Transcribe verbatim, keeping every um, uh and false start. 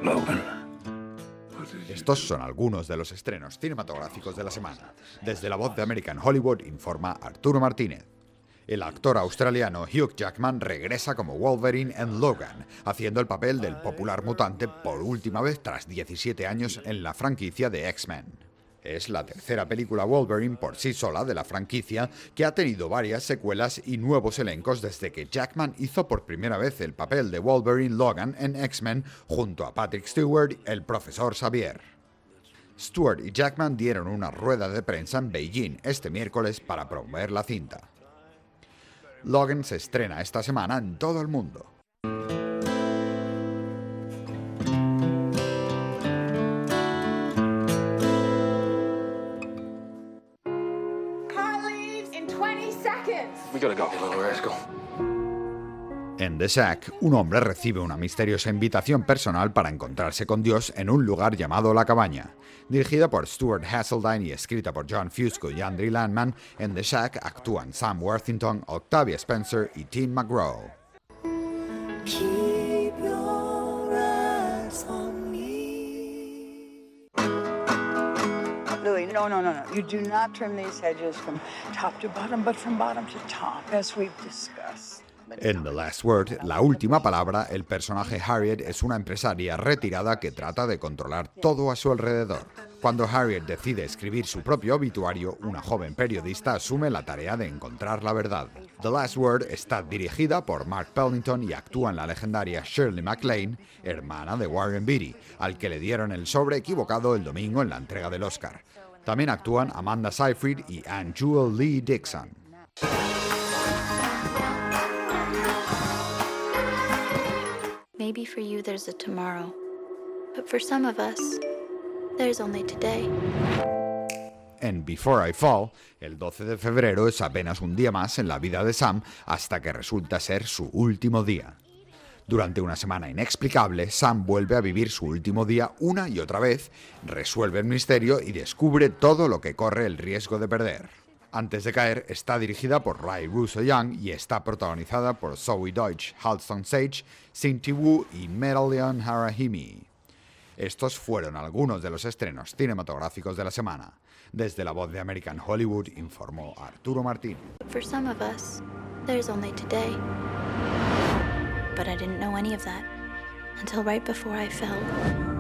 Logan. Estos son algunos de los estrenos cinematográficos de la semana. Desde La Voz de American Hollywood informa Arturo Martínez. El actor australiano Hugh Jackman regresa como Wolverine en Logan, haciendo el papel del popular mutante por última vez tras diecisiete años en la franquicia de X-Men. Es la tercera película Wolverine por sí sola de la franquicia, que ha tenido varias secuelas y nuevos elencos desde que Jackman hizo por primera vez el papel de Wolverine Logan en X-Men junto a Patrick Stewart, el profesor Xavier. Stewart y Jackman dieron una rueda de prensa en Beijing este miércoles para promover la cinta. Logan se estrena esta semana en todo el mundo. En The Shack, un hombre recibe una misteriosa invitación personal para encontrarse con Dios en un lugar llamado La Cabaña. Dirigida por Stuart Hasseltine y escrita por John Fusco y Andrew Landman, en The Shack actúan Sam Worthington, Octavia Spencer y Tim McGraw. Keep your eyes on me. Louis, no, no, no, no. You do not trim these hedges from top to bottom, but from bottom to top, as we've discussed. En The Last Word, la última palabra, el personaje Harriet es una empresaria retirada que trata de controlar todo a su alrededor. Cuando Harriet decide escribir su propio obituario, una joven periodista asume la tarea de encontrar la verdad. The Last Word está dirigida por Mark Pellington y actúa en la legendaria Shirley MacLaine, hermana de Warren Beatty, al que le dieron el sobre equivocado el domingo en la entrega del Oscar. También actúan Amanda Seyfried y Anne Jewel Lee Dixon. Maybe for you there's a tomorrow, but for some of us, there's only today. En Before I Fall, el doce de febrero es apenas un día más en la vida de Sam hasta que resulta ser su último día. Durante una semana inexplicable, Sam vuelve a vivir su último día una y otra vez, resuelve el misterio y descubre todo lo que corre el riesgo de perder. Antes de caer, está dirigida por Ray Russo Young y está protagonizada por Zoe Deutsch, Halston Sage, Cynthia Wu y Medallion Harahimi. Estos fueron algunos de los estrenos cinematográficos de la semana. Desde La Voz de American Hollywood informó Arturo Martín. For some of us, there's only today. But I didn't know any of that until right before I fell.